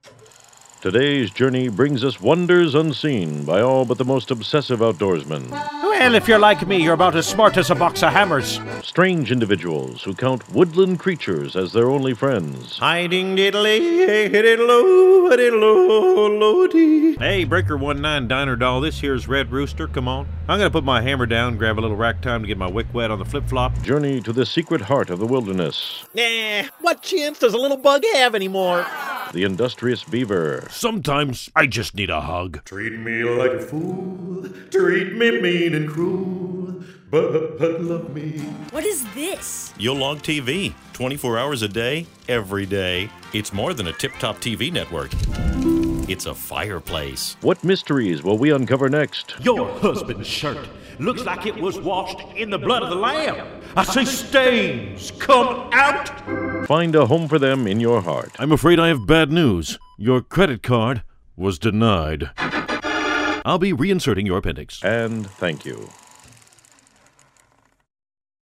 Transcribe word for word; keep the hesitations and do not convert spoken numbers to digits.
Today's journey brings us wonders unseen by all but the most obsessive outdoorsmen. Well, if you're like me, you're about as smart as a box of hammers. Strange individuals who count woodland creatures as their only friends. Hiding diddly, diddle, diddle, dee. Hey, Breaker one nine Diner Doll, this here's Red Rooster, come on. I'm gonna put my hammer down, grab a little rack time to get my wick wet on the flip-flop. Journey to the secret heart of the wilderness. Nah, what chance does a little bug have anymore? The industrious beaver. Sometimes I just need a hug. Treat me like a fool, treat me mean and cruel, but, but love me. What is this? Yolong T V, twenty-four hours a day, every day. It's more than a tip-top T V network. It's a fireplace. What mysteries will we uncover next? Your husband's shirt looks like it was washed in the blood of the lamb. I see stains come out. Find a home for them in your heart. I'm afraid I have bad news. Your credit card was denied. I'll be reinserting your appendix. And thank you.